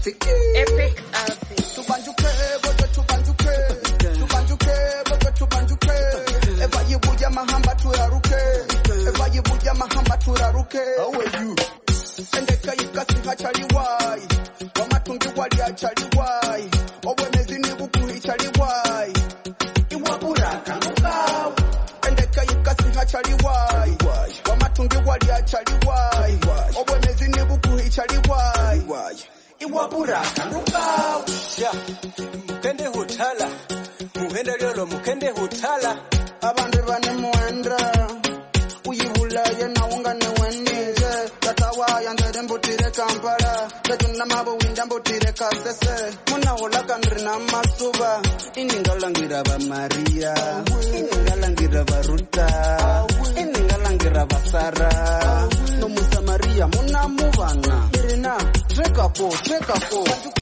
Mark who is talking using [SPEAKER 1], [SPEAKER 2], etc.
[SPEAKER 1] Rafiki
[SPEAKER 2] Epic outfit.
[SPEAKER 1] Tubanjuke, bote tubanjuke. Tubanjuke, bote tubanjuke. Eva yibuja mahamba turaruke. Eva yibuja mahamba turaruke. How are you? Endeka yikasi hachaliwai. Wamatungi wali hachaliwai. Owe mezini buku hichaliwai. Iwaburaka nukau. Endeka yikasi hachaliwai. Wamatungi wali hachaliwai. Owe mezini buku hichaliwai. Iwaburaka nukau.
[SPEAKER 3] Ya, mukende hutala. Muhenda lyolo mukende hutala.
[SPEAKER 1] Abande bane muendra. Uyibulaye na ungane wenije. Tatawaya ndere mbutire Kampala. Tajuna mabo winda mbutire Kasese. Muna ulaka nrina masuba. Iningalangira ba Maria. Iningalangira ba Ruta. Iningalangira ba Sara. No Musa Maria muna mubana. Irina, treka po.